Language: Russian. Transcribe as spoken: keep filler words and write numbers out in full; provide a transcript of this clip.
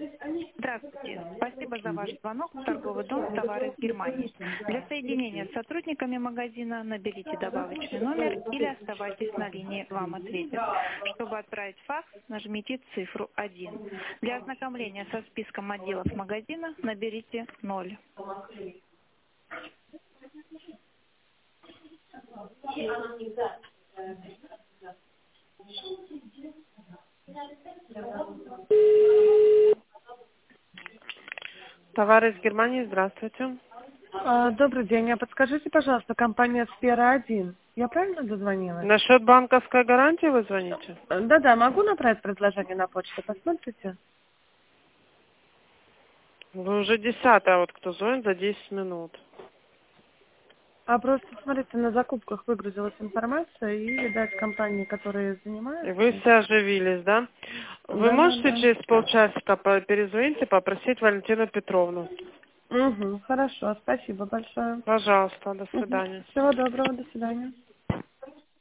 Здравствуйте. Спасибо за ваш звонок в торговый дом «Товары из Германии». Для соединения с сотрудниками магазина наберите добавочный номер или оставайтесь на линии, вам ответят. Чтобы отправить факс, нажмите цифру один. Для ознакомления со списком отделов магазина наберите ноль. Товары из Германии, здравствуйте. А, Добрый день. А подскажите, пожалуйста, компания Сфера один. Я правильно дозвонилась? Насчет банковской гарантии вы звоните? Э, Да-да, могу направить предложение на почту, посмотрите? Вы уже десятая, вот кто звонит за десять минут. А просто, смотрите, на закупках выгрузилась информация, и, видать, компании, которые И занимаются... вы все оживились, да? Вы можете Да-да-да. через полчасика по- перезвонить и попросить Валентину Петровну? Угу, хорошо, спасибо большое. Пожалуйста, до Угу. свидания. Всего доброго, до свидания.